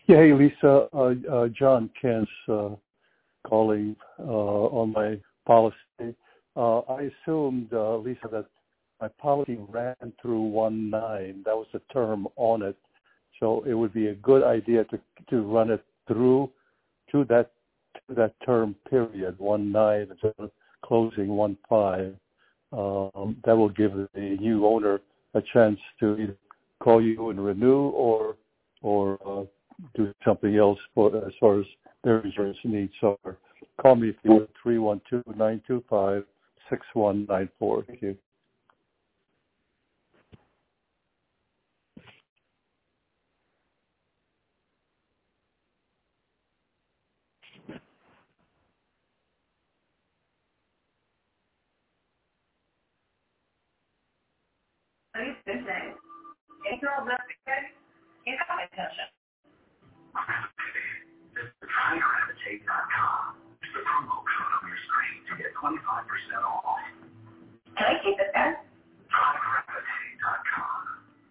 Yeah, hey, Lisa. John Kent's calling on my policy. I assumed, Lisa, that my policy ran through 1/9. That was the term on it. So it would be a good idea to run it through to that term period, 1/9, instead of closing 1/5. That will give the new owner a chance to either call you and renew or do something else as far as their insurance needs are. Call me if you want, 312-925-6194. Thank you. TryGravitate.com. Use the promo code on your screen to get 25% off. Can I keep it then? TryGravitate.com.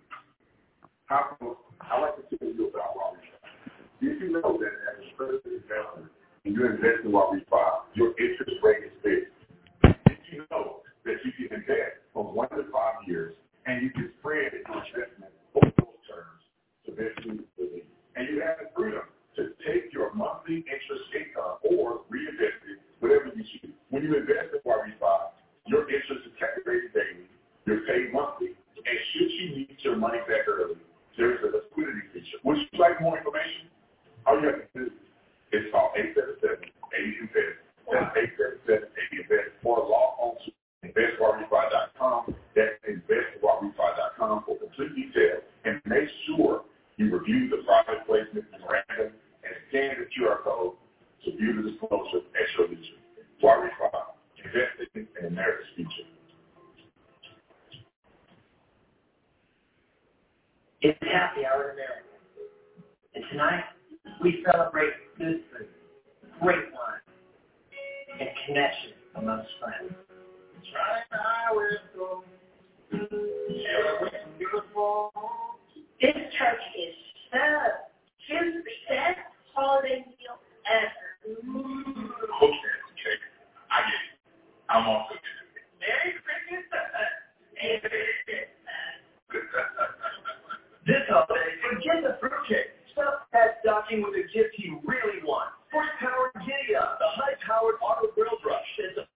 I like to tell you about Robert Shah. Did you know that as a credit investor, and you invest in Robert Shah, your interest rate is fixed? Did you know that you can invest from 1 to 5 years, and you can spread your investment over those terms to best suit the need? And you have the freedom to take your monthly interest income or reinvest it, whatever you choose. When you invest in RE5, your interest is calculated daily, you're paid monthly, and should you need your money back early, there's a liquidity feature. Would you like more information? All you have to do is call 877-80-INVEST. That's 877-80-INVEST or log on to investRE5.com. That's investRE5.com for complete details, and make sure you review the private placement memorandum and scan the QR code to view the disclosure at your leisure. RE5, investing in America's future. It's happy hour in America. And tonight, we celebrate good food, great wine, and connection amongst friends. Right now we're so beautiful. This turkey is so just the best holiday meal ever. Okay, I get it. I'm also good. Merry Christmas. This holiday, forget the fruitcake. Stuff that stocking with a gift you really want. Horsepower Giddy Up, the high-powered auto grill brush. It's a